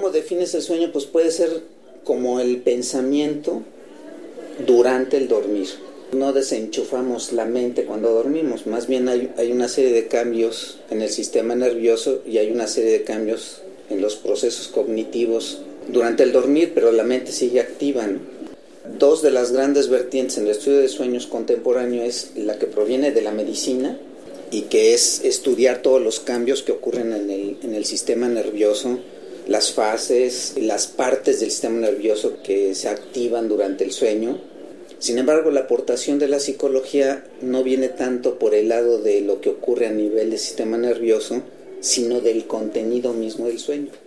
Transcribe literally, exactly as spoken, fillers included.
¿Cómo defines el sueño? Pues puede ser como el pensamiento durante el dormir. No desenchufamos la mente cuando dormimos, más bien hay, hay una serie de cambios en el sistema nervioso y hay una serie de cambios en los procesos cognitivos durante el dormir, pero la mente sigue activa, ¿no? Dos de las grandes vertientes en el estudio de sueños contemporáneo es la que proviene de la medicina y que es estudiar todos los cambios que ocurren en el, en el sistema nervioso, las fases, las partes del sistema nervioso que se activan durante el sueño. Sin embargo, la aportación de la psicología no viene tanto por el lado de lo que ocurre a nivel del sistema nervioso, sino del contenido mismo del sueño.